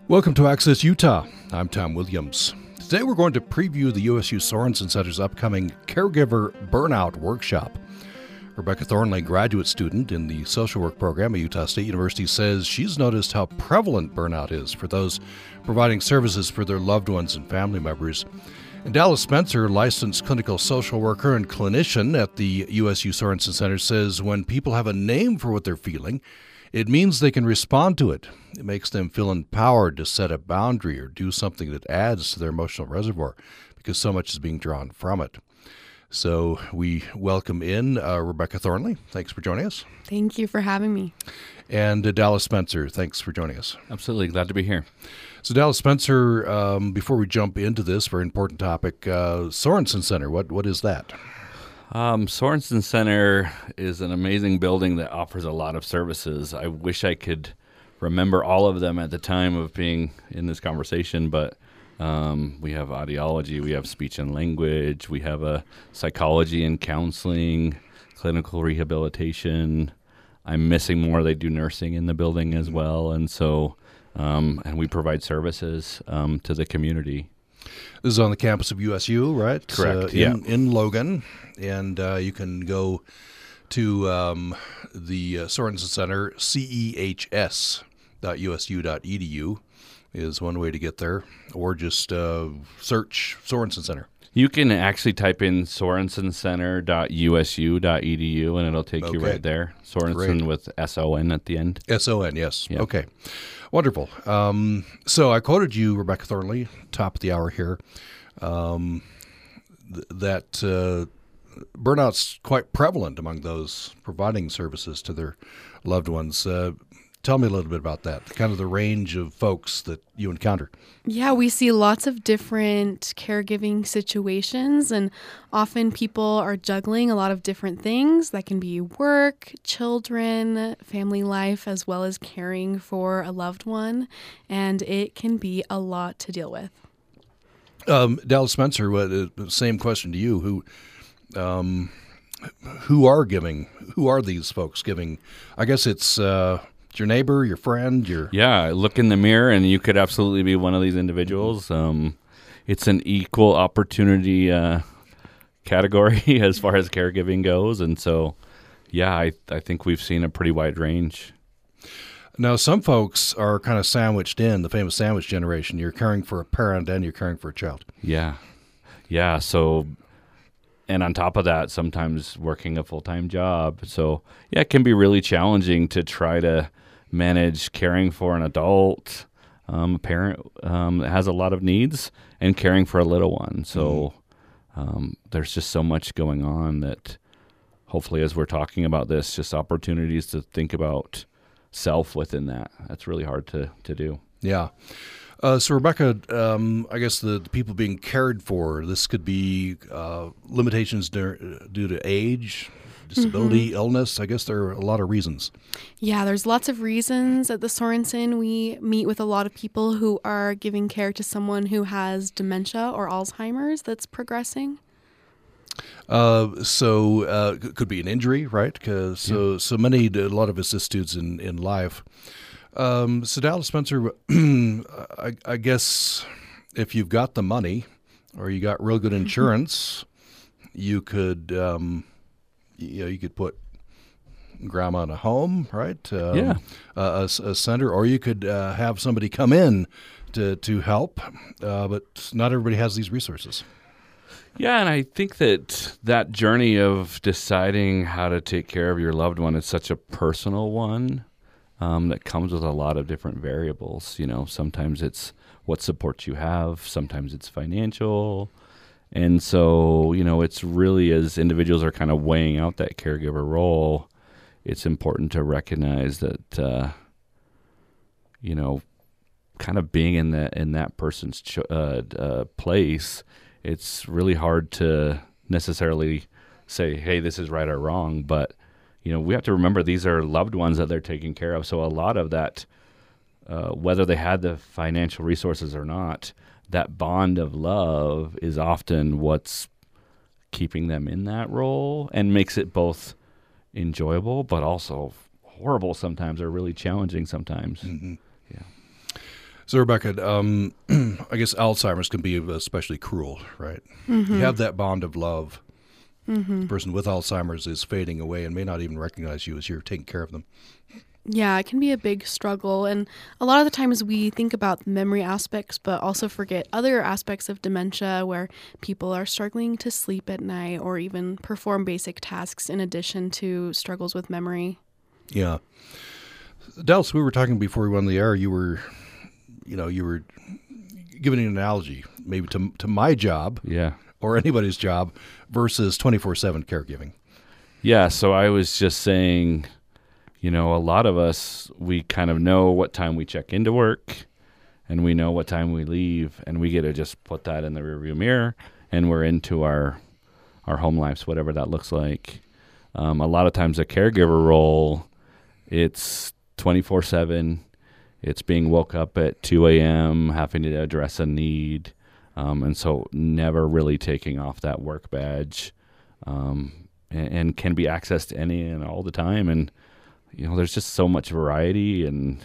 Welcome to Access Utah. I'm Tom Williams. Today we're going to preview the USU Sorensen Center's upcoming Caregiver Burnout Workshop. Rebecca Thornley, graduate student in the social work program at Utah State University, says she's noticed how prevalent burnout is for those providing services for their loved ones and family members. And Dallas Spencer, licensed clinical social worker and clinician at the USU Sorensen Center, says when people have a name for what they're feeling, it means they can respond to it. It makes them feel empowered to set a boundary or do something that adds to their emotional reservoir because so much is being drawn from it. So we welcome in Rebecca Thornley. Thanks for joining us. Thank you for having me. And Dallas Spencer, thanks for joining us. Absolutely. Glad to be here. So Dallas Spencer, before we jump into this very important topic, Sorensen Center, what is that? Sorensen Center is an amazing building that offers a lot of services. I wish I could remember all of them at the time of being in this conversation, but we have audiology, we have speech and language, we have a psychology and counseling, clinical rehabilitation. I'm missing more. They do nursing in the building as well, and so and we provide services to the community. This is on the campus of USU, right? Correct. In Logan, and you can go to the Sorensen Center, cehs.usu.edu is one way to get there, or just search Sorensen Center. You can actually type in sorensencenter.usu.edu, and it'll take you right there. Sorensen Great. with S-O-N at the end. S-O-N, yes. Yep. Okay. Wonderful. So I quoted you, Rebecca Thornley, top of the hour here, that burnout's quite prevalent among those providing services to their loved ones. Tell me a little bit about that, kind of the range of folks that you encounter. Yeah, we see lots of different caregiving situations, and often people are juggling a lot of different things. That can be work, children, family life, as well as caring for a loved one, and it can be a lot to deal with. Dallas Spencer, same question to you. Who are these folks giving? I guess it's your neighbor, your friend, Yeah, look in the mirror, and you could absolutely be one of these individuals. It's an equal opportunity category as far as caregiving goes, and so, yeah, I think we've seen a pretty wide range. Now, some folks are kind of sandwiched in, the famous sandwich generation. You're caring for a parent and you're caring for a child. Yeah. So, and on top of that, sometimes working a full-time job. So, yeah, it can be really challenging to try to manage caring for an adult, a parent that has a lot of needs, and caring for a little one. So there's just so much going on that hopefully as we're talking about this, just opportunities to think about self within that. That's really hard to do. Yeah. So, Rebecca, I guess the people being cared for, this could be limitations due to age, disability, illness. I guess there are a lot of reasons. Yeah, there's lots of reasons. At the Sorensen, we meet with a lot of people who are giving care to someone who has dementia or Alzheimer's that's progressing. So it could be an injury, right? A lot of vicissitudes in life. So Dallas Spencer, I guess if you've got the money or you got real good insurance, you could you could put grandma in a home, right? A center, or you could have somebody come in to help, but not everybody has these resources. Yeah, and I think that journey of deciding how to take care of your loved one is such a personal one that comes with a lot of different variables. Sometimes it's what support you have, sometimes it's financial. And so, it's really, as individuals are kind of weighing out that caregiver role, it's important to recognize that, kind of being in that person's place, it's really hard to necessarily say, hey, this is right or wrong. But, we have to remember these are loved ones that they're taking care of. So a lot of that, whether they had the financial resources or not, that bond of love is often what's keeping them in that role and makes it both enjoyable but also horrible sometimes or really challenging sometimes. Mm-hmm. Yeah. So, Rebecca, I guess Alzheimer's can be especially cruel, right? You have that bond of love. The person with Alzheimer's is fading away and may not even recognize you as you're taking care of them. Yeah, it can be a big struggle. And a lot of the times we think about memory aspects, but also forget other aspects of dementia where people are struggling to sleep at night or even perform basic tasks in addition to struggles with memory. Yeah. Dallas, we were talking before we went on the air. You were giving an analogy maybe to my job or anybody's job versus 24/7 caregiving. Yeah, so I was just saying, a lot of us, we kind of know what time we check into work and we know what time we leave, and we get to just put that in the rearview mirror and we're into our home lives, whatever that looks like. A lot of times a caregiver role, it's 24/7. It's being woke up at 2 a.m., having to address a need, and so never really taking off that work badge, and can be accessed any and all the time. And, there's just so much variety and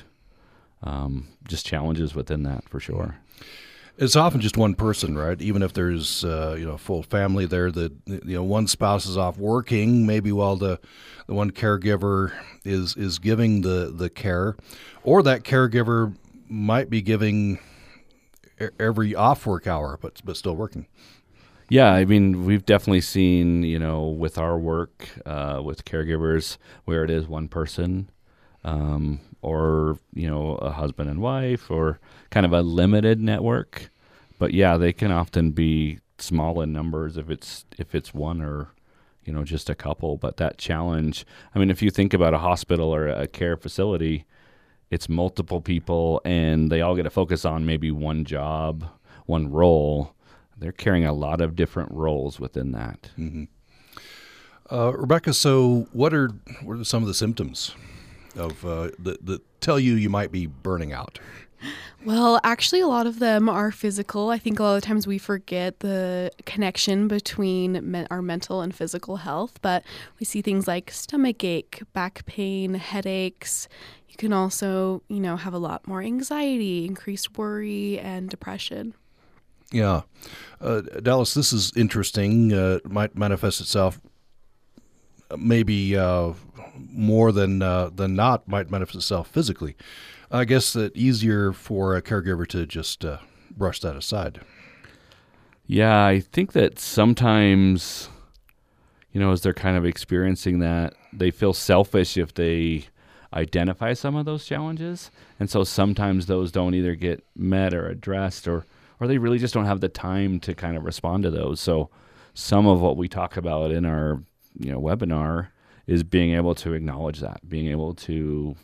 just challenges within that for sure. It's often just one person, right? Even if there's a full family there, that one spouse is off working, maybe while the one caregiver is giving the care, or that caregiver might be giving every off work hour, but still working. Yeah, I mean, we've definitely seen, with our work with caregivers where it is one person, or, a husband and wife, or kind of a limited network. But yeah, they can often be small in numbers if it's one or, just a couple. But that challenge, I mean, if you think about a hospital or a care facility, it's multiple people and they all get to focus on maybe one job, one role. They're carrying a lot of different roles within that. Mm-hmm. Rebecca, so what are some of the symptoms of that tell you might be burning out? Well, actually, a lot of them are physical. I think a lot of times we forget the connection between our mental and physical health, but we see things like stomach ache, back pain, headaches. You can also, have a lot more anxiety, increased worry, and depression. Yeah. Dallas, this is interesting. It might manifest itself maybe more than not, might manifest itself physically. I guess that easier for a caregiver to just brush that aside. Yeah, I think that sometimes, as they're kind of experiencing that, they feel selfish if they identify some of those challenges. And so sometimes those don't either get met or addressed, or they really just don't have the time to kind of respond to those. So some of what we talk about in our webinar is being able to acknowledge that, being able to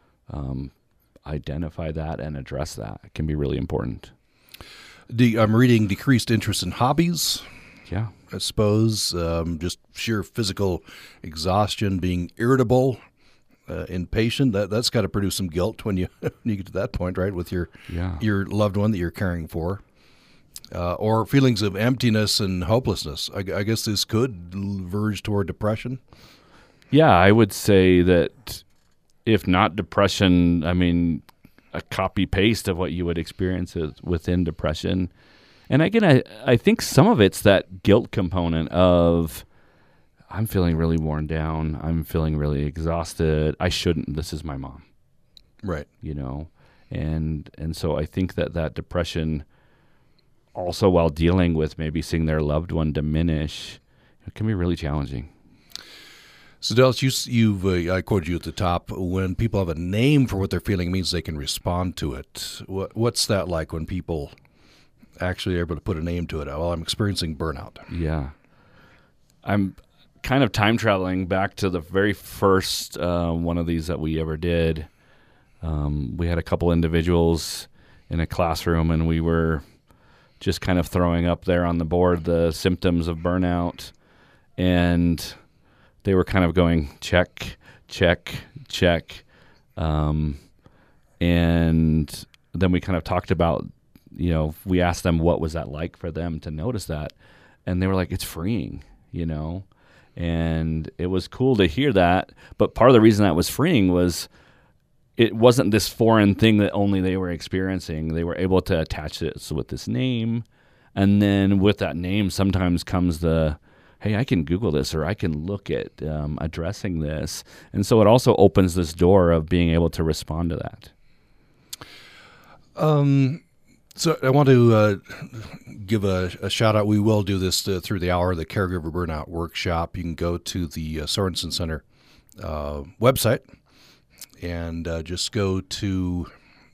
identify that and address that. It can be really important. I'm reading decreased interest in hobbies. Yeah. I suppose just sheer physical exhaustion, being irritable, impatient. That's got to produce some guilt when you get to that point, right, with your loved one that you're caring for. Or feelings of emptiness and hopelessness. I guess this could verge toward depression. Yeah, I would say that if not depression, I mean, a copy-paste of what you would experience within depression. And again, I think some of it's that guilt component of, I'm feeling really worn down. I'm feeling really exhausted. I shouldn't. This is my mom. Right. And so I think that depression, also while dealing with maybe seeing their loved one diminish, it can be really challenging. So, Dallas, you've I quoted you at the top. When people have a name for what they're feeling, it means they can respond to it. What's that like when people actually are able to put a name to it? Well, I'm experiencing burnout. Yeah. I'm kind of time traveling back to the very first one of these that we ever did. We had a couple individuals in a classroom, and we were just kind of throwing up there on the board the symptoms of burnout, and they were kind of going check, check, check. And then we kind of talked about, we asked them what was that like for them to notice that. And they were like, it's freeing, and it was cool to hear that. But part of the reason that was freeing was it wasn't this foreign thing that only they were experiencing. They were able to attach it with this name. And then with that name sometimes comes the, hey, I can Google this, or I can look at addressing this. And so it also opens this door of being able to respond to that. So I want to give a shout out. We will do this through the hour, the Caregiver Burnout Workshop. You can go to the Sorensen Center website and just go to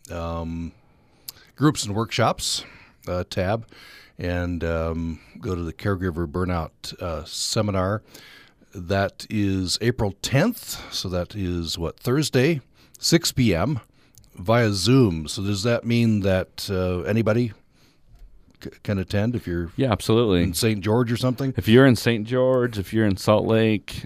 Groups and Workshops tab and go to the Caregiver Burnout Seminar. That is April 10th, so that is Thursday, 6 p.m., via Zoom. So does that mean that anybody can attend if you're absolutely in St. George or something? If you're in St. George, if you're in Salt Lake,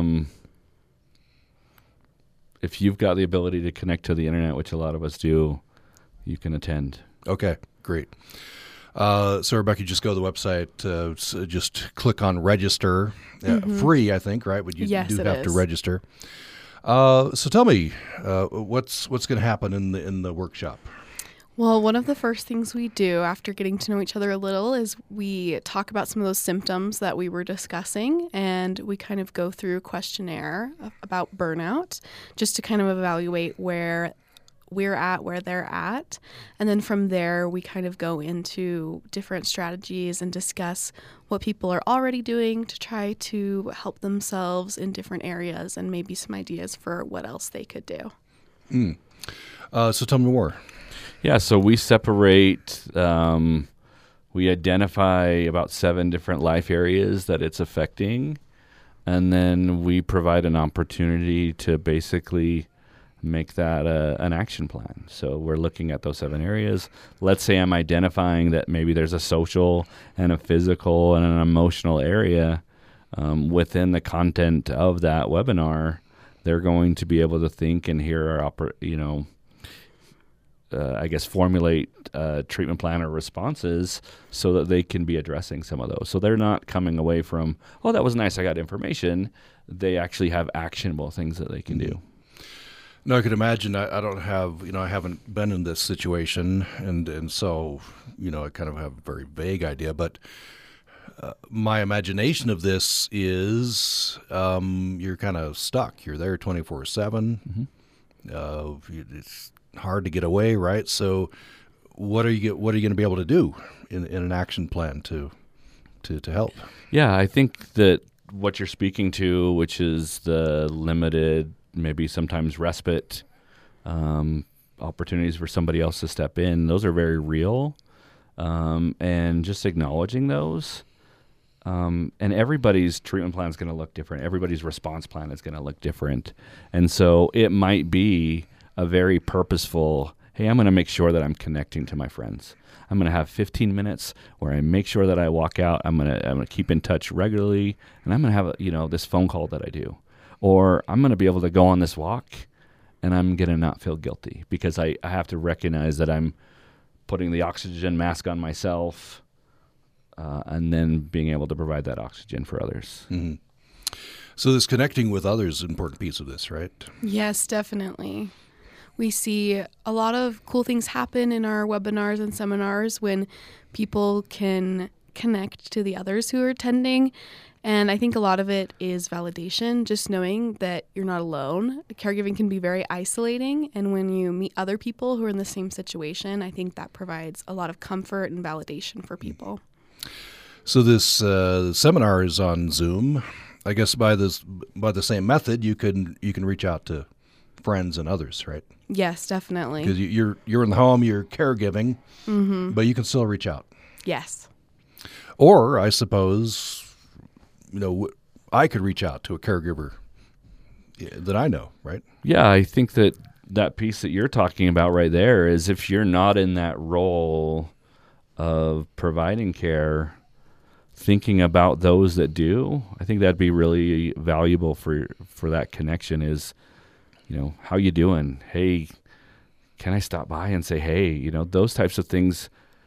if you've got the ability to connect to the internet, which a lot of us do, you can attend. Okay, great. So Rebecca, just go to the website, so just click on register. Free, I think, right? But you do have to register. So tell me, what's going to happen in the workshop? Well, one of the first things we do after getting to know each other a little is we talk about some of those symptoms that we were discussing, and we kind of go through a questionnaire about burnout just to kind of evaluate where we're at, where they're at. And then from there, we kind of go into different strategies and discuss what people are already doing to try to help themselves in different areas and maybe some ideas for what else they could do. So tell me more. Yeah, so we separate, we identify about 7 different life areas that it's affecting, and then we provide an opportunity to basically make that an action plan. So we're looking at those 7 areas. Let's say I'm identifying that maybe there's a social and a physical and an emotional area within the content of that webinar. They're going to be able to think and hear our, formulate a treatment plan or responses so that they can be addressing some of those. So they're not coming away from, oh, that was nice, I got information. They actually have actionable things that they can do. No, I could imagine. I don't have, I haven't been in this situation, and so, I kind of have a very vague idea. But my imagination of this is you're kind of stuck. You're there 24/7. It's hard to get away, right? So, what are you going to be able to do in an action plan to help? Yeah, I think that what you're speaking to, which is the limited, maybe sometimes respite opportunities for somebody else to step in, those are very real. And just acknowledging those. And everybody's treatment plan is going to look different. Everybody's response plan is going to look different. And so it might be a very purposeful, hey, I'm going to make sure that I'm connecting to my friends. I'm going to have 15 minutes where I make sure that I walk out. I'm going to keep in touch regularly, and I'm going to have this phone call that I do. Or I'm going to be able to go on this walk, and I'm going to not feel guilty because I have to recognize that I'm putting the oxygen mask on myself and then being able to provide that oxygen for others. Mm-hmm. So this connecting with others is an important piece of this, right? Yes, definitely. We see a lot of cool things happen in our webinars and seminars when people can connect to the others who are attending. And I think a lot of it is validation, just knowing that you're not alone. Caregiving can be very isolating. And when you meet other people who are in the same situation, I think that provides a lot of comfort and validation for people. So this seminar is on Zoom. I guess by the same method, you can reach out to friends and others, right? Yes, definitely. Because you're in the home, you're caregiving, but you can still reach out. Yes. Or I suppose, I could reach out to a caregiver that I know, right? Yeah, I think that piece that you're talking about right there is if you're not in that role of providing care, thinking about those that do, I think that'd be really valuable for that connection is, how you doing? Hey, can I stop by and say, hey, those types of things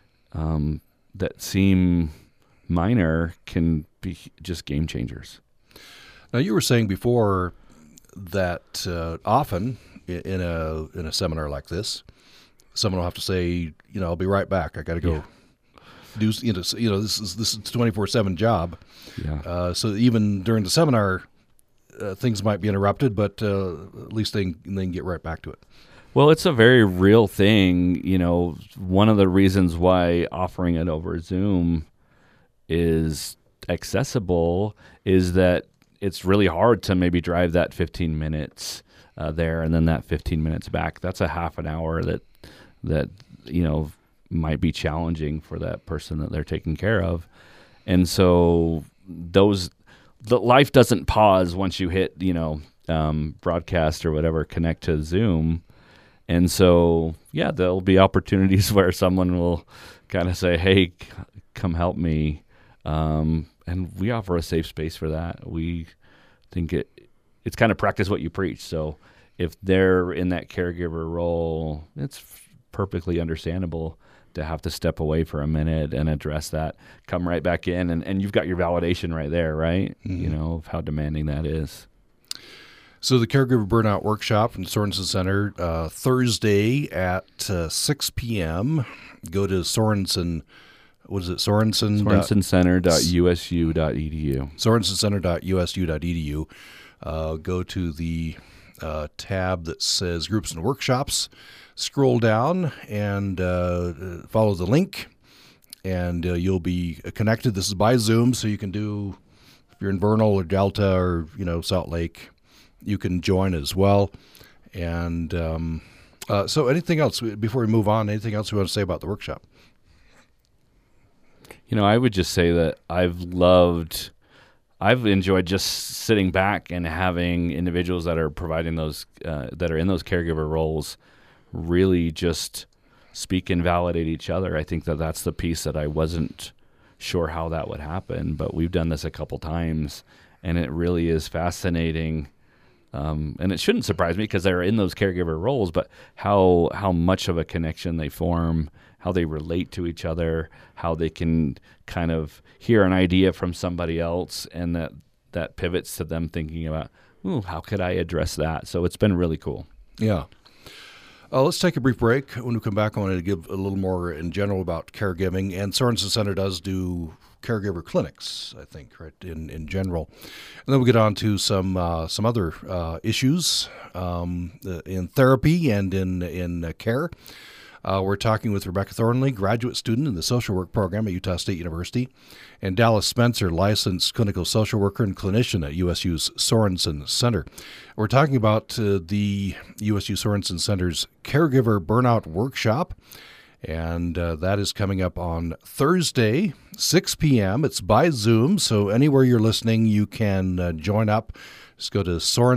that seem minor can be just game changers. Now, you were saying before that often in a seminar like this. Someone will have to say, I'll be right back. I got to go do. This is a 24/7 job. Yeah. So even during the seminar, things might be interrupted, but at least they can get right back to it. Well, it's a very real thing. One of the reasons why offering it over Zoom is accessible is that it's really hard to maybe drive that 15 minutes there and then that 15 minutes back. That's a half an hour that might be challenging for that person that they're taking care of. And so the life doesn't pause once you hit, broadcast or whatever, connect to Zoom. And so, there'll be opportunities where someone will kind of say, hey, come help me. And we offer a safe space for that. We think it's kind of practice what you preach. So if they're in that caregiver role, it's perfectly understandable to have to step away for a minute and address that, come right back in, and you've got your validation right there, right? Mm-hmm. Of how demanding that is. So the Caregiver Burnout Workshop from Sorensen Center, Thursday at 6 p.m. Go to Sorensen, what is it, Sorensen? Sorensencenter.usu.edu. Sorensencenter.usu.edu. Go to the tab that says Groups and Workshops. Scroll down and follow the link, and you'll be connected. This is by Zoom, so you can do, if you're in Vernal or Delta or Salt Lake, you can join as well. And so anything else, before we move on, anything else we want to say about the workshop? I would just say that I've enjoyed just sitting back and having individuals that are providing those, that are in those caregiver roles, really just speak and validate each other. I think that's the piece that I wasn't sure how that would happen, but we've done this a couple times, and it really is fascinating. And it shouldn't surprise me because they're in those caregiver roles, but how much of a connection they form, how they relate to each other, how they can kind of hear an idea from somebody else, and that pivots to them thinking about, how could I address that? So it's been really cool. Yeah. Let's take a brief break. When we come back, I want to give a little more in general about caregiving. And Sorensen Center does do caregiver clinics, I think, right, in general. And then we'll get on to some other issues in therapy and in care. We're talking with Rebecca Thornley, graduate student in the social work program at Utah State University, and Dallas Spencer, licensed clinical social worker and clinician at USU's Sorensen Center. We're talking about the USU Sorensen Center's Caregiver Burnout Workshop, and that is coming up on Thursday, 6 p.m. It's by Zoom, so anywhere you're listening, you can join up. Just go to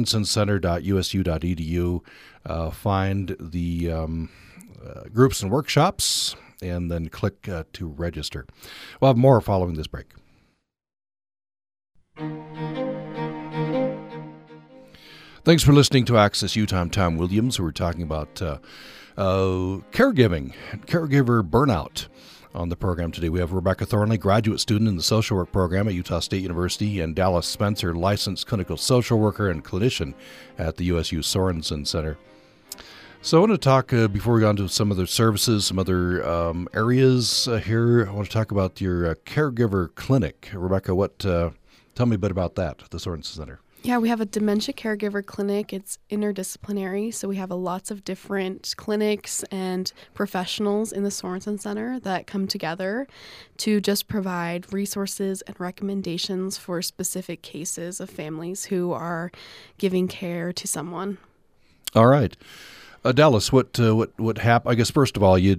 sorensencenter.usu.edu, find the groups and workshops, and then click to register. We'll have more following this break. Thanks for listening to Access Utah. I'm Tom Williams. We're talking about caregiving, caregiver burnout on the program today. We have Rebecca Thornley, graduate student in the social work program at Utah State University, and Dallas Spencer, licensed clinical social worker and clinician at the USU Sorensen Center. So I want to talk, before we go on to some other services, some other areas here, I want to talk about your caregiver clinic. Rebecca, tell me a bit about that at the Sorensen Center. Yeah, we have a dementia caregiver clinic. It's interdisciplinary, so we have lots of different clinics and professionals in the Sorensen Center that come together to just provide resources and recommendations for specific cases of families who are giving care to someone. All right. Dallas, what happened? I guess first of all, you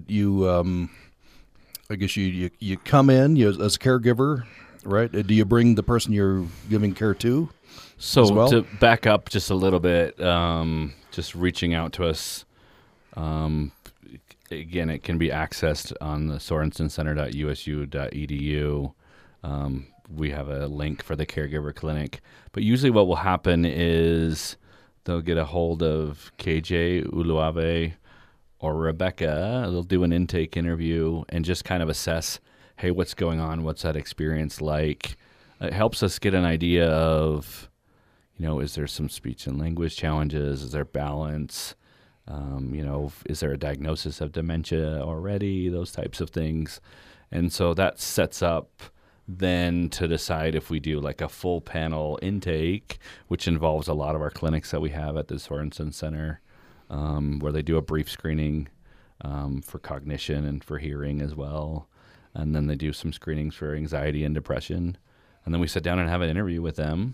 come in as a caregiver, right? Do you bring the person you're giving care to? So as well? To back up just a little bit, just reaching out to us. Again, it can be accessed on the sorensencenter.usu.edu. We have a link for the caregiver clinic, but usually what will happen is they'll get a hold of KJ Uluave or Rebecca. They'll do an intake interview and just kind of assess, hey, what's going on? What's that experience like? It helps us get an idea of, is there some speech and language challenges? Is there balance? Is there a diagnosis of dementia already? Those types of things. And so that sets up then to decide if we do like a full panel intake, which involves a lot of our clinics that we have at the Sorensen Center, where they do a brief screening for cognition and for hearing as well. And then they do some screenings for anxiety and depression. And then we sit down and have an interview with them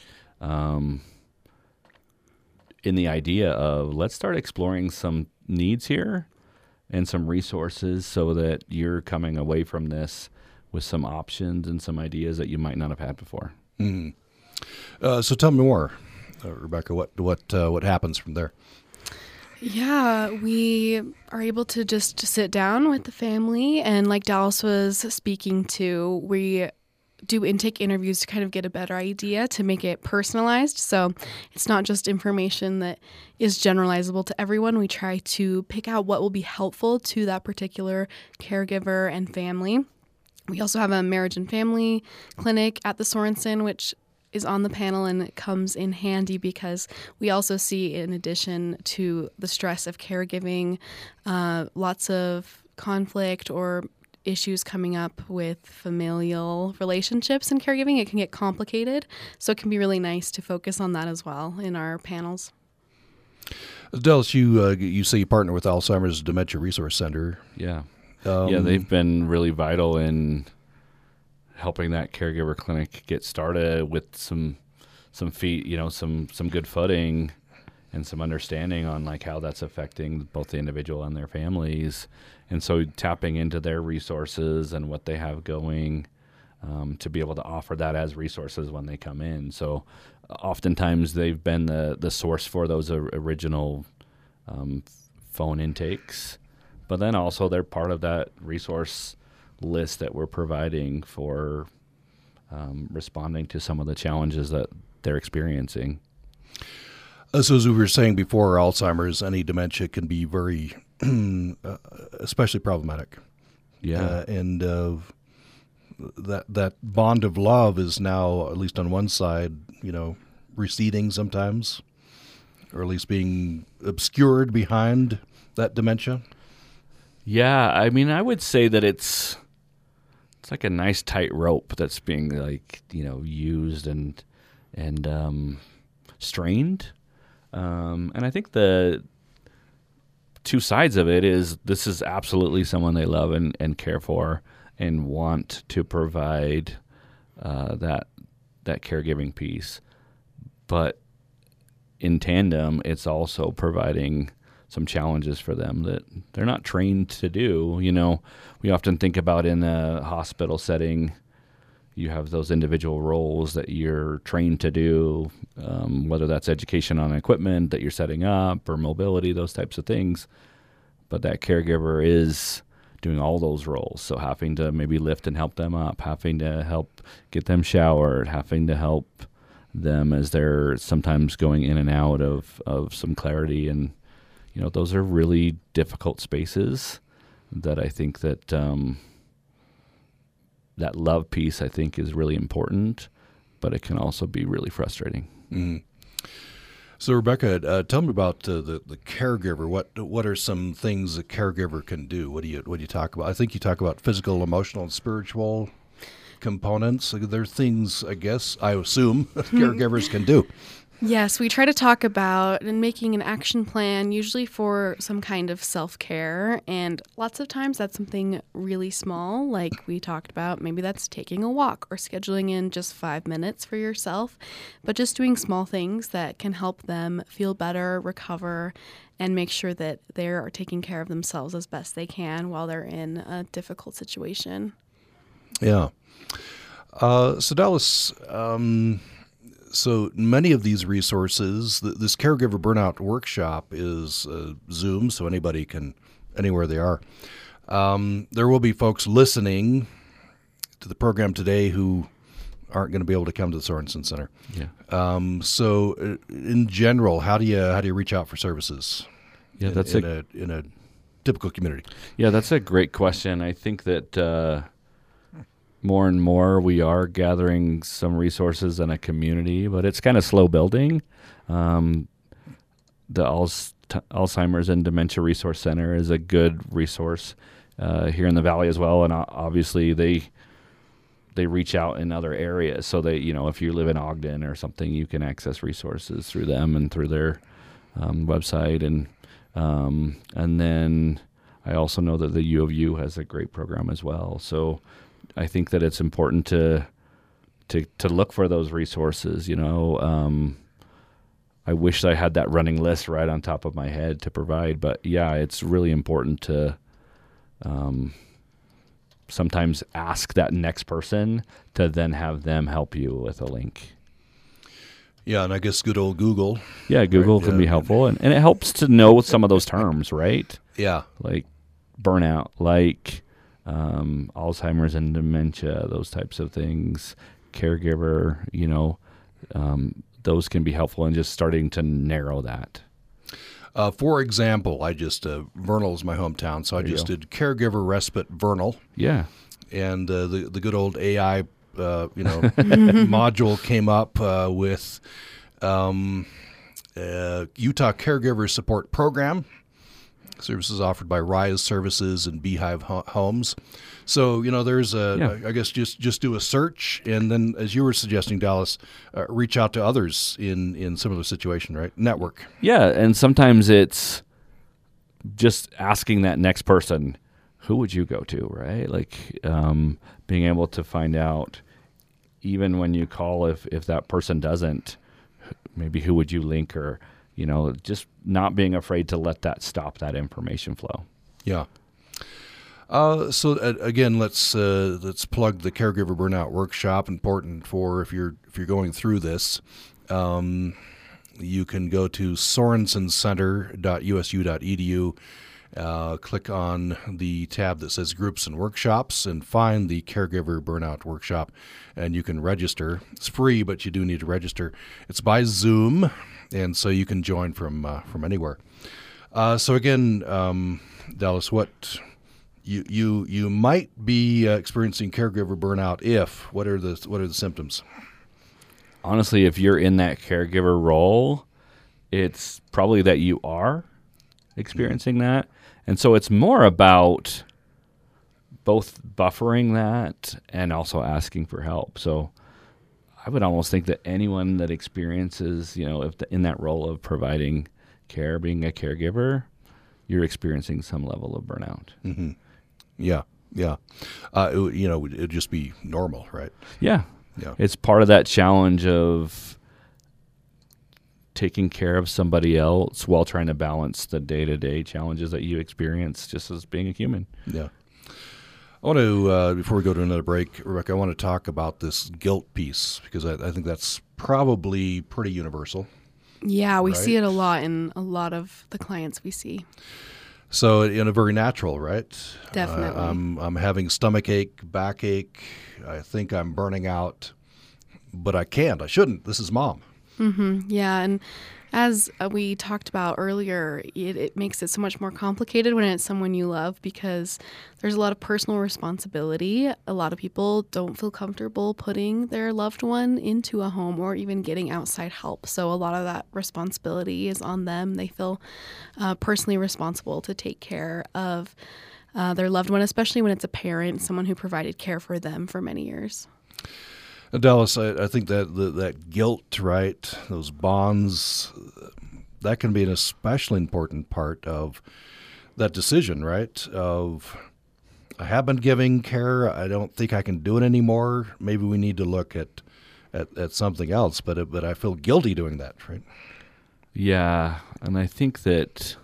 in the idea of let's start exploring some needs here and some resources so that you're coming away from this with some options and some ideas that you might not have had before. So tell me more, Rebecca. What happens from there? Yeah, we are able to just sit down with the family, and like Dallas was speaking to, we do intake interviews to kind of get a better idea to make it personalized. So it's not just information that is generalizable to everyone. We try to pick out what will be helpful to that particular caregiver and family. We also have a marriage and family clinic at the Sorensen, which is on the panel, and it comes in handy because we also see, in addition to the stress of caregiving, lots of conflict or issues coming up with familial relationships and caregiving. It can get complicated, so it can be really nice to focus on that as well in our panels. Dallas, you say you partner with Alzheimer's Dementia Resource Center. Yeah. They've been really vital in helping that caregiver clinic get started with some feet, some good footing and some understanding on like how that's affecting both the individual and their families. And so tapping into their resources and what they have going to be able to offer that as resources when they come in. So oftentimes they've been the source for those original phone intakes. But then also they're part of that resource list that we're providing for responding to some of the challenges that they're experiencing. So as we were saying before, Alzheimer's, any dementia can be very, especially problematic. Yeah. And that bond of love is now, at least on one side, receding sometimes, or at least being obscured behind that dementia. Yeah, I mean, I would say that it's like a nice tight rope that's being used and strained. And I think the two sides of it is this is absolutely someone they love and care for and want to provide that caregiving piece. But in tandem, it's also providing some challenges for them that they're not trained to do. We often think about in a hospital setting, you have those individual roles that you're trained to do, whether that's education on equipment that you're setting up or mobility, those types of things. But that caregiver is doing all those roles. So having to maybe lift and help them up, having to help get them showered, having to help them as they're sometimes going in and out of some clarity. And, those are really difficult spaces that I think that that love piece, I think, is really important, but it can also be really frustrating. Mm-hmm. So, Rebecca, tell me about the caregiver. What are some things a caregiver can do? What do you talk about? I think you talk about physical, emotional, and spiritual components. There's things, I assume, caregivers can do. Yes, we try to talk about and making an action plan, usually for some kind of self-care, and lots of times that's something really small, like we talked about. Maybe that's taking a walk or scheduling in just 5 minutes for yourself, but just doing small things that can help them feel better, recover, and make sure that they are taking care of themselves as best they can while they're in a difficult situation. Yeah. So Dallas, so many of these resources, this caregiver burnout workshop is Zoom, so anybody can, anywhere they are. There will be folks listening to the program today who aren't going to be able to come to the Sorensen Center. Yeah. So in general, how do you reach out for services? Yeah, in a typical community. Yeah, that's a great question. I think that more and more we are gathering some resources in a community, but it's kind of slow building. The Alzheimer's and Dementia Resource Center is a good resource here in the Valley as well, and obviously they reach out in other areas. So they, if you live in Ogden or something, you can access resources through them and through their website, and then I also know that the U of U has a great program as well. So I think that it's important to look for those resources. I wish I had that running list right on top of my head to provide, but yeah, it's really important to sometimes ask that next person to then have them help you with a link. Yeah, and I guess good old Google. Yeah, Google can be helpful, and it helps to know some of those terms, right? Yeah. Like burnout, like Alzheimer's and dementia, those types of things, caregiver, those can be helpful in just starting to narrow that. For example, Vernal is my hometown, so I just did Caregiver Respite Vernal. Yeah. And the good old AI, module came up with Utah Caregiver Support Program, services offered by Rise Services and Beehive Homes. So, there's I guess just do a search, and then, as you were suggesting, Dallas, reach out to others in similar situation, right? Network. Yeah, and sometimes it's just asking that next person, who would you go to, right? Like being able to find out, even when you call, if that person doesn't, maybe who would you link, or, just not being afraid to let that stop that information flow. Yeah. So again, let's plug the Caregiver Burnout Workshop. Important for if you're going through this. You can go to sorensencenter.usu.edu, click on the tab that says Groups and Workshops, and find the Caregiver Burnout Workshop, and you can register. It's free, but you do need to register. It's by Zoom, and so you can join from anywhere. So again, Dallas, what you might be experiencing caregiver burnout? What are the symptoms? Honestly, if you're in that caregiver role, it's probably that you are experiencing that. And so it's more about both buffering that and also asking for help. So I would almost think that anyone that experiences, in that role of providing care, being a caregiver, you're experiencing some level of burnout. Mm-hmm. Yeah. It'd just be normal, right? Yeah. It's part of that challenge of taking care of somebody else while trying to balance the day-to-day challenges that you experience just as being a human. Yeah. I want to, before we go to another break, Rebecca, I want to talk about this guilt piece, because I think that's probably pretty universal. Yeah, we see it a lot in a lot of the clients we see. So, a very natural, right? Definitely. I'm having stomach ache, backache. I think I'm burning out, but I can't. I shouldn't. This is Mom. Mm-hmm. Yeah, and as we talked about earlier, it makes it so much more complicated when it's someone you love, because there's a lot of personal responsibility. A lot of people don't feel comfortable putting their loved one into a home or even getting outside help. So a lot of that responsibility is on them. They feel personally responsible to take care of their loved one, especially when it's a parent, someone who provided care for them for many years. Dallas, I think that guilt, right, those bonds, that can be an especially important part of that decision, right, of I have been giving care, I don't think I can do it anymore, maybe we need to look at something else, but I feel guilty doing that, right? Yeah, and I think that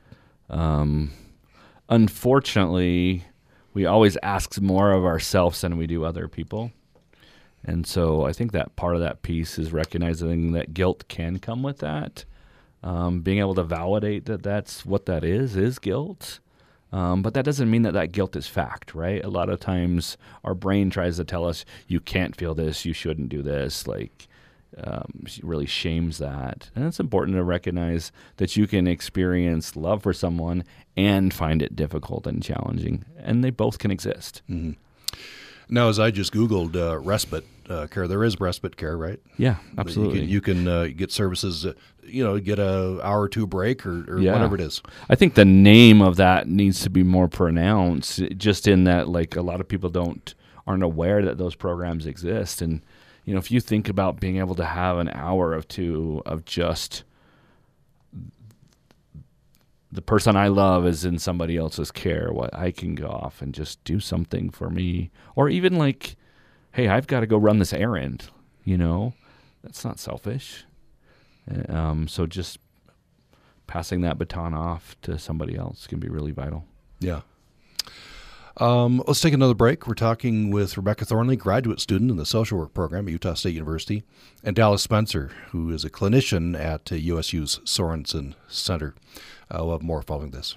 unfortunately we always ask more of ourselves than we do other people. And so I think that part of that piece is recognizing that guilt can come with that. Being able to validate that that's what that is guilt. But that doesn't mean that guilt is fact, right? A lot of times our brain tries to tell us, you can't feel this, you shouldn't do this, really shames that. And it's important to recognize that you can experience love for someone and find it difficult and challenging, and they both can exist. Mm-hmm. Now, as I just Googled respite care, there is respite care, right? Yeah, absolutely. You can get services, get a hour or two break or whatever it is. I think the name of that needs to be more pronounced, just in that, like, a lot of people aren't aware that those programs exist. And, if you think about being able to have an hour or two of just the person I love is in somebody else's care, what I can go off and just do something for me, or even like, hey, I've got to go run this errand, that's not selfish. So just passing that baton off to somebody else can be really vital. Yeah. Let's take another break. We're talking with Rebecca Thornley, graduate student in the social work program at Utah State University, and Dallas Spencer, who is a clinician at USU's Sorensen Center. We'll have more following this.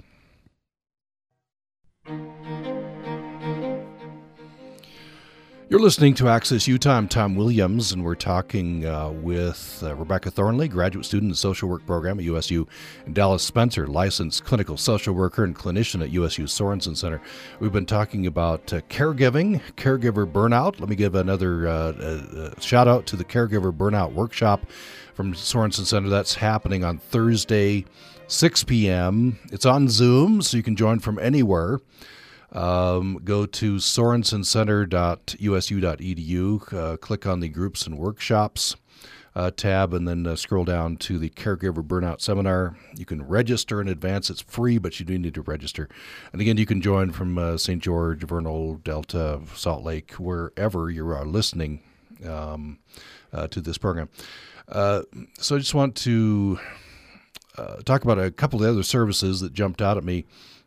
You're listening to Access Utah. I'm Tom Williams, and we're talking with Rebecca Thornley, graduate student in the social work program at USU, and Dallas Spencer, licensed clinical social worker and clinician at USU Sorensen Center. We've been talking about caregiving, caregiver burnout. Let me give another shout out to the Caregiver Burnout Workshop from Sorensen Center. That's happening on Thursday, 6 p.m. It's on Zoom, so you can join from anywhere. Go to sorensencenter.usu.edu, click on the Groups and Workshops tab, and then scroll down to the Caregiver Burnout Seminar. You can register in advance. It's free, but you do need to register. And again, you can join from St. George, Vernal, Delta, Salt Lake, wherever you are listening to this program. So I just want to talk about a couple of the other services that jumped out at me.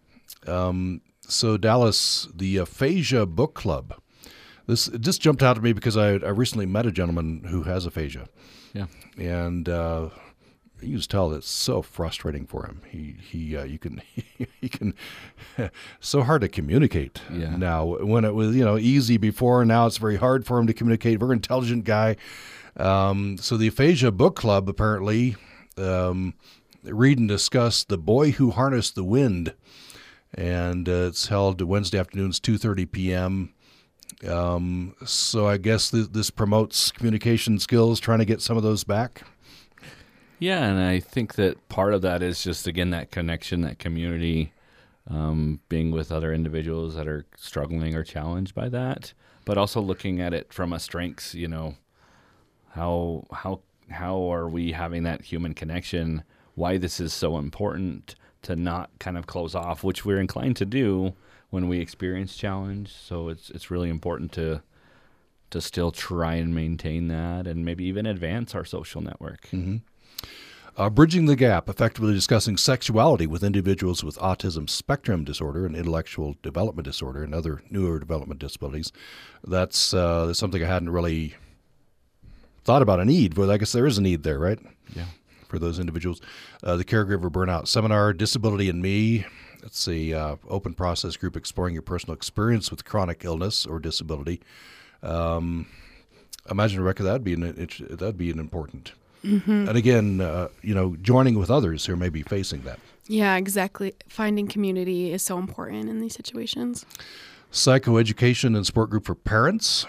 So Dallas, the Aphasia Book Club. This just jumped out at me because I recently met a gentleman who has aphasia. Yeah, and you can just tell it's so frustrating for him. You can so hard to communicate now. When it was easy before, now it's very hard for him to communicate. Very intelligent guy. So the Aphasia Book Club apparently read and discuss The Boy Who Harnessed the Wind. And it's held Wednesday afternoons, 2:30 p.m. So I guess this promotes communication skills, trying to get some of those back. Yeah, and I think that part of that is just, again, that connection, that community, being with other individuals that are struggling or challenged by that, but also looking at it from a strengths, how are we having that human connection, why this is so important to not kind of close off, which we're inclined to do when we experience challenge. So it's really important to still try and maintain that and maybe even advance our social network. Mm-hmm. Bridging the Gap, effectively discussing sexuality with individuals with autism spectrum disorder and intellectual development disorder and other neurodevelopment disabilities. That's something I hadn't really thought about a need, but I guess there is a need there, right? Yeah. For those individuals. The Caregiver Burnout Seminar, Disability and Me. It's a open process group exploring your personal experience with chronic illness or disability. Imagine, Rebecca, that'd be an important. Mm-hmm. And again, joining with others who may be facing that. Yeah, exactly. Finding community is so important in these situations. Psychoeducation and support group for parents.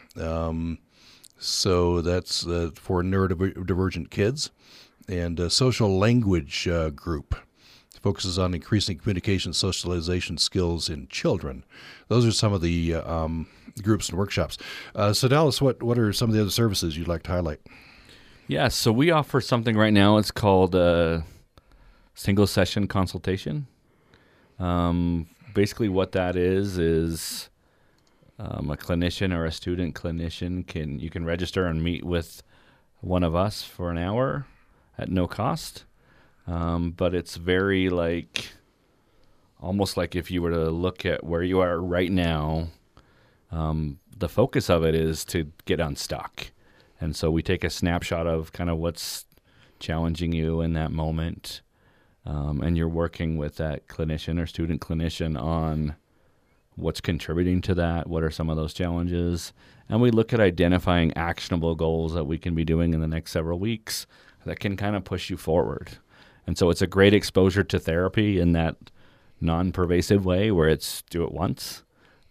So that's for neurodivergent kids. And a social language group focuses on increasing communication and socialization skills in children. Those are some of the groups and workshops. So Dallas, what are some of the other services you'd like to highlight? Yeah, so we offer something right now. It's called single session consultation. Basically what that is a clinician or a student clinician you can register and meet with one of us for an hour at no cost, but it's very almost like if you were to look at where you are right now, the focus of it is to get unstuck. And so we take a snapshot of kind of what's challenging you in that moment, and you're working with that clinician or student clinician on what's contributing to that, what are some of those challenges, and we look at identifying actionable goals that we can be doing in the next several weeks that can kind of push you forward. And so it's a great exposure to therapy in that non-pervasive way where it's do it once.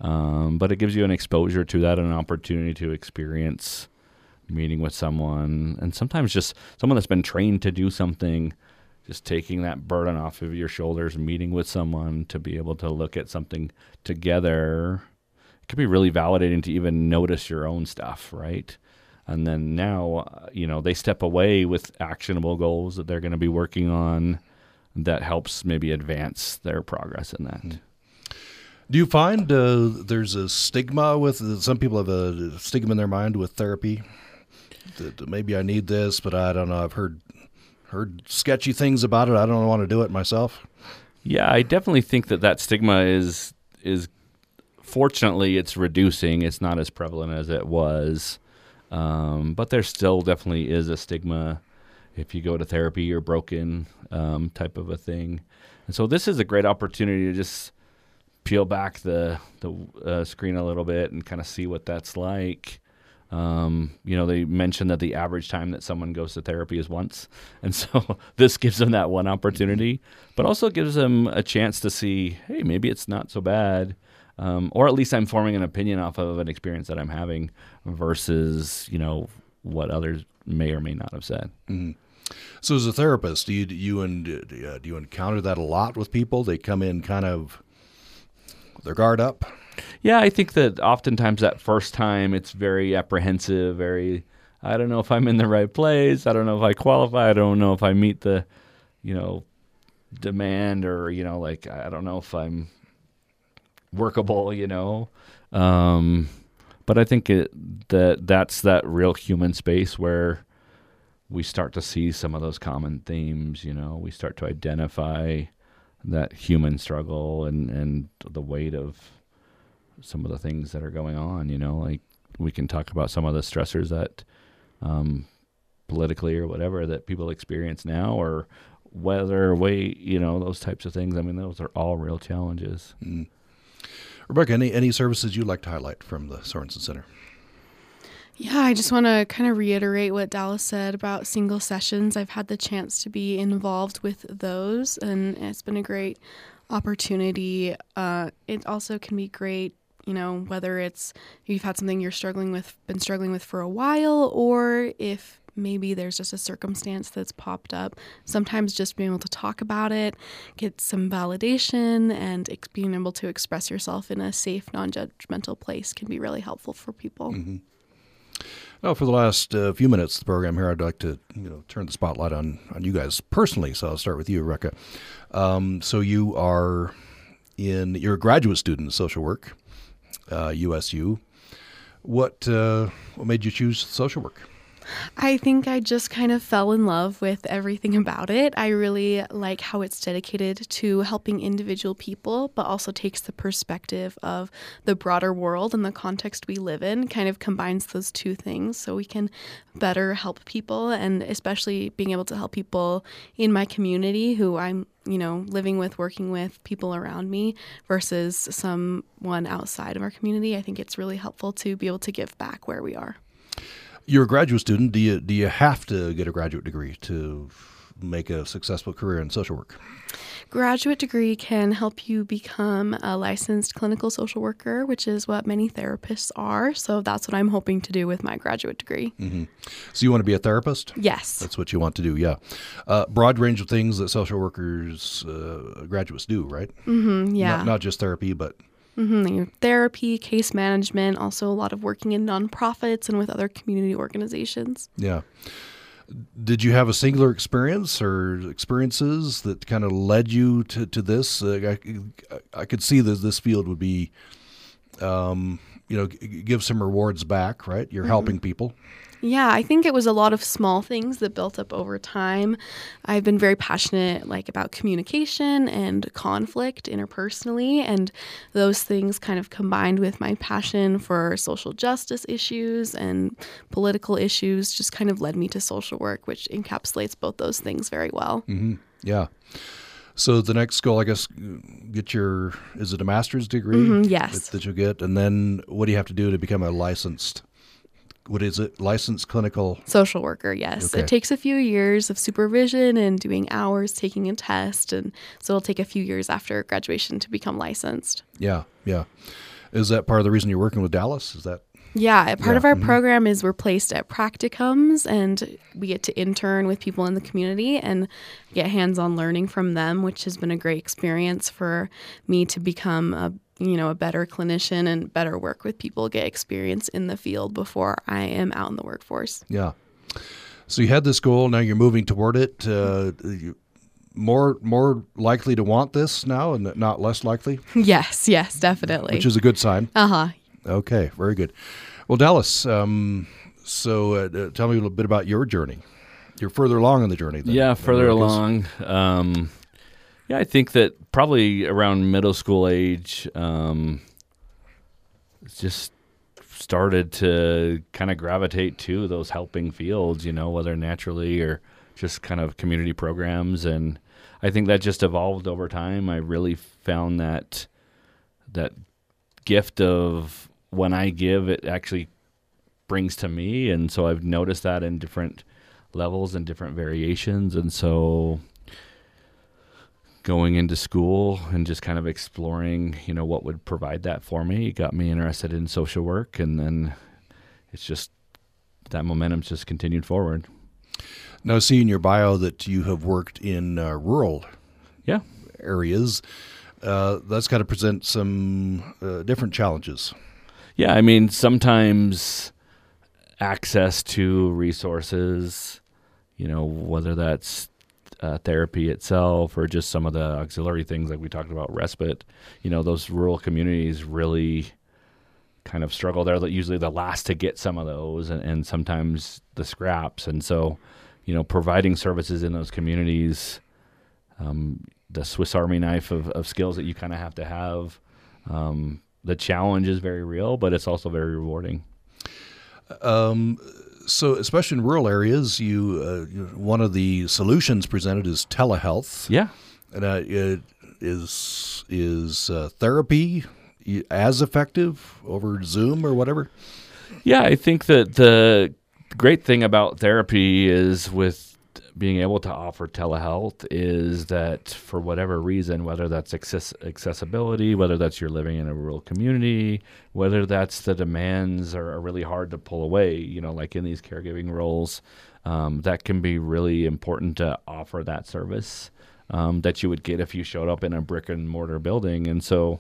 But it gives you an exposure to that and an opportunity to experience meeting with someone, and sometimes just someone that's been trained to do something, just taking that burden off of your shoulders, meeting with someone to be able to look at something together. It can be really validating to even notice your own stuff, right? And then now, they step away with actionable goals that they're going to be working on that helps maybe advance their progress in that. Mm-hmm. Do you find there's a stigma with, some people have a stigma in their mind with therapy? That maybe I need this, but I don't know. I've heard sketchy things about it. I don't want to do it myself. Yeah, I definitely think that stigma is fortunately it's reducing. It's not as prevalent as it was, but there still definitely is a stigma if you go to therapy, you're broken, type of a thing. And so this is a great opportunity to just peel back the screen a little bit and kind of see what that's like. They mentioned that the average time that someone goes to therapy is once. And so this gives them that one opportunity, but also gives them a chance to see, hey, maybe it's not so bad. Or at least I'm forming an opinion off of an experience that I'm having versus, what others may or may not have said. Mm-hmm. So as a therapist, do you encounter that a lot with people? They come in kind of their guard up? Yeah, I think that oftentimes that first time it's very apprehensive, I don't know if I'm in the right place. I don't know if I qualify. I don't know if I meet the, demand or, I don't know if I'm workable, But I think that's that real human space where we start to see some of those common themes, we start to identify that human struggle and the weight of some of the things that are going on, like we can talk about some of the stressors that politically or whatever that people experience now, or weather, weight, those types of things. I mean, those are all real challenges. Mm. Rebecca, any services you'd like to highlight from the Sorensen Center? Yeah, I just want to kind of reiterate what Dallas said about single sessions. I've had the chance to be involved with those, and it's been a great opportunity. It also can be great, whether it's you've had something you're been struggling with for a while, or if maybe there's just a circumstance that's popped up. Sometimes just being able to talk about it, get some validation, and being able to express yourself in a safe, non-judgmental place can be really helpful for people. Mm-hmm. Now, for the last few minutes of the program here, I'd like to turn the spotlight on you guys personally. So I'll start with you, Rebecca. So you're a graduate student in social work, USU. What made you choose social work? I think I just kind of fell in love with everything about it. I really like how it's dedicated to helping individual people, but also takes the perspective of the broader world and the context we live in, kind of combines those two things so we can better help people, and especially being able to help people in my community who I'm living with, working with, people around me versus someone outside of our community. I think it's really helpful to be able to give back where we are. You're a graduate student. Do you have to get a graduate degree to make a successful career in social work? Graduate degree can help you become a licensed clinical social worker, which is what many therapists are. So that's what I'm hoping to do with my graduate degree. Mm-hmm. So you want to be a therapist? Yes. That's what you want to do, yeah. Broad range of things that social workers, graduates do, right? Mm-hmm, yeah. Not just therapy, but... Mm-hmm. Therapy, case management, also a lot of working in nonprofits and with other community organizations. Yeah. Did you have a singular experience or experiences that kind of led you to this? I could see that this field would be, give some rewards back, right? You're helping people. Yeah, I think it was a lot of small things that built up over time. I've been very passionate about communication and conflict interpersonally, and those things kind of combined with my passion for social justice issues and political issues just kind of led me to social work, which encapsulates both those things very well. Mm-hmm. Yeah. So the next goal, I guess, is it a master's degree? Mm-hmm, yes. That you'll get? And then what do you have to do to become a licensed clinical social worker? Yes. Okay. It takes a few years of supervision and doing hours, taking a test, and so it'll take a few years after graduation to become licensed. Yeah. Is that part of the reason you're working with Dallas? Is that? Yeah, part of our mhm. program is we're placed at practicums, and we get to intern with people in the community and get hands-on learning from them, which has been a great experience for me to become a better clinician and better work with people, get experience in the field before I am out in the workforce. Yeah. So you had this goal. Now you're moving toward it. You more likely to want this now, and not less likely, Yes, definitely. which is a good sign. Uh-huh. Okay, very good. Well, Dallas, tell me a little bit about your journey. You're further along in the journey than Yeah, further America's. along. I think that probably around middle school age, just started to kind of gravitate to those helping fields, whether naturally or just kind of community programs. And I think that just evolved over time. I really found that gift of when I give, it actually brings to me. And so I've noticed that in different levels and different variations. And so going into school and just kind of exploring, what would provide that for me, got me interested in social work. And then it's just that momentum's just continued forward. Now, I see in your bio that you have worked in rural Yeah. areas. That's got to present some different challenges. Yeah, I mean, sometimes access to resources, whether that's therapy itself or just some of the auxiliary things like we talked about, respite, those rural communities really kind of struggle. They're usually the last to get some of those and sometimes the scraps. And so, providing services in those communities, the Swiss Army knife of skills that you kind of have to have. The challenge is very real, but it's also very rewarding. So, especially in rural areas, one of the solutions presented is telehealth. Yeah. And is therapy as effective over Zoom or whatever? Yeah, I think that the great thing about therapy is with being able to offer telehealth is that for whatever reason, whether that's accessibility, whether that's you're living in a rural community, whether that's the demands are really hard to pull away, like in these caregiving roles, that can be really important to offer that service that you would get if you showed up in a brick and mortar building. And so,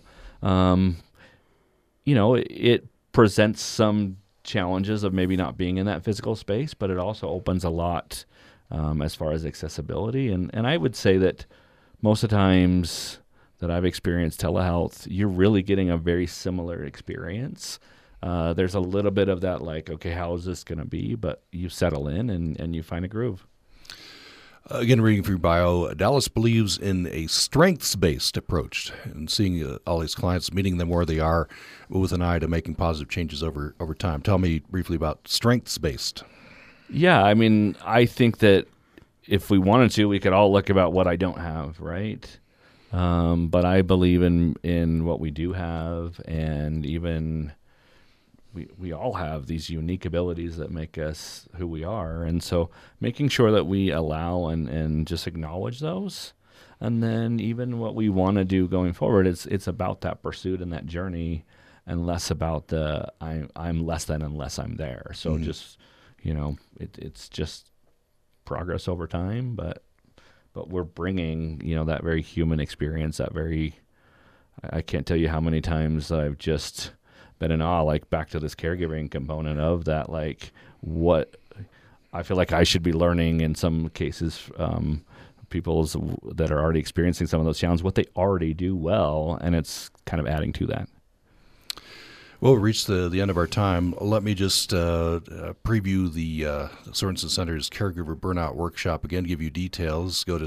it presents some challenges of maybe not being in that physical space, but it also opens a lot as far as accessibility. And I would say that most of the times that I've experienced telehealth, you're really getting a very similar experience. There's a little bit of that like, okay, how is this going to be? But you settle in and you find a groove. Again, reading through bio, Dallas believes in a strengths-based approach and seeing all these clients, meeting them where they are with an eye to making positive changes over time. Tell me briefly about strengths-based. Yeah, I mean, I think that if we wanted to, we could all look about what I don't have, right? But I believe in what we do have, and even we all have these unique abilities that make us who we are. And so making sure that we allow and just acknowledge those. And then even what we want to do going forward, it's about that pursuit and that journey and less about the I'm less than unless I'm there. So just, it's just progress over time, but we're bringing, that very human experience, I can't tell you how many times I've just been in awe, like back to this caregiving component of that, like what I feel like I should be learning in some cases, people's that are already experiencing some of those challenges, what they already do well, and it's kind of adding to that. Well, we've reached the end of our time. Let me just preview the Sorensen Center's Caregiver Burnout Workshop. Again, give you details. Go to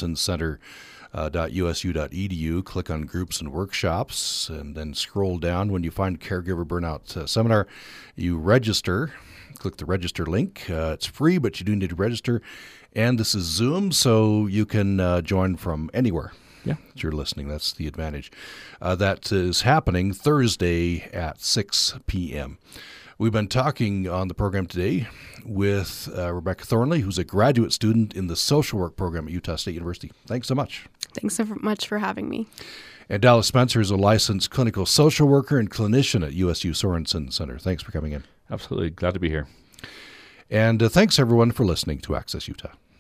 sorensencenter.usu.edu, click on Groups and Workshops, and then scroll down. When you find Caregiver Burnout Seminar, you register. Click the register link. It's free, but you do need to register. And this is Zoom, so you can join from anywhere. Yeah, that you're listening. That's the advantage. That is happening Thursday at 6 p.m. We've been talking on the program today with Rebecca Thornley, who's a graduate student in the social work program at Utah State University. Thanks so much. Thanks so much for having me. And Dallas Spencer is a licensed clinical social worker and clinician at USU Sorensen Center. Thanks for coming in. Absolutely. Glad to be here. And thanks, everyone, for listening to Access Utah.